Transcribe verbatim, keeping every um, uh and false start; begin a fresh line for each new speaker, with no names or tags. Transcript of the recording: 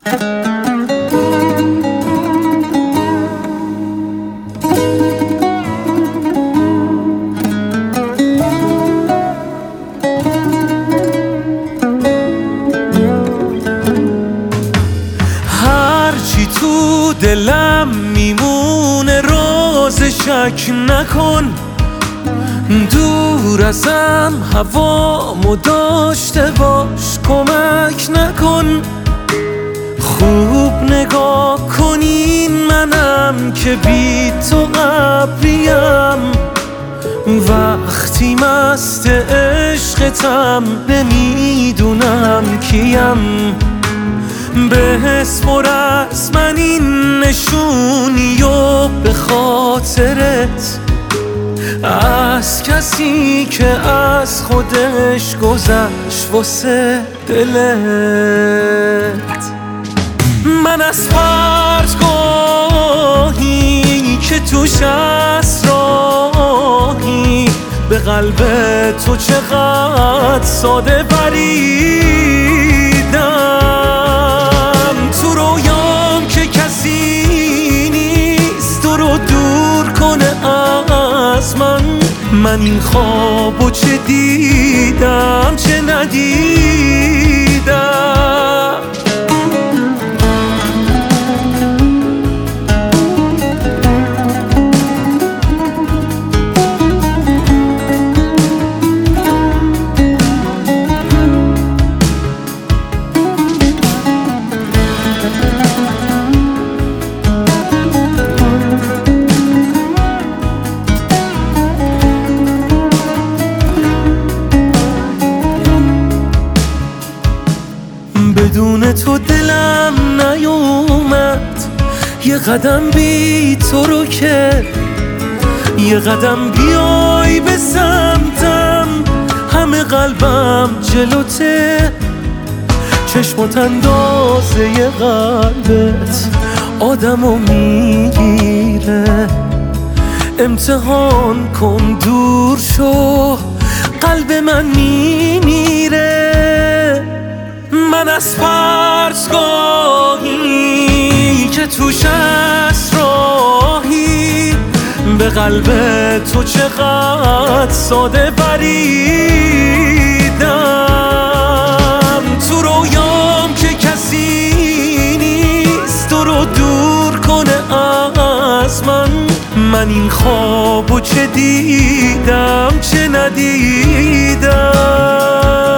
هرچی تو دلم میمونه راز شک نکن، دور ازم هوامو داشته باش کمک نکن. خوب نگاه کنین منم که بی تو ابریم، وقتی مست عشقتم نمیدونم کیم. بسپر من این نشونی و به خاطرت از کسی که از خودش گذشت واسه دلت. من از پرتگاهی که توش اسراری به قلب تو چقدر ساده بریدم. تو رویام که کسی نیست تو رو دور کنه از من، من این خوابو چه دیدم چه ندیدم. بدون تو دلم نیومد یه قدم بی تو رو که، یه قدم بیای به سمتم همه قلبم جلوته. چشمات اندازه ی قلبت آدمو میگیره، امتحان کن دور شو قلب من میمیره. من از پرتگاهی که توش اسراری به قلب تو چقدر ساده بریدم. تو رویام که کسی نیست تو رو دور کنه از من، من این خوابو چه دیدم چه ندیدم.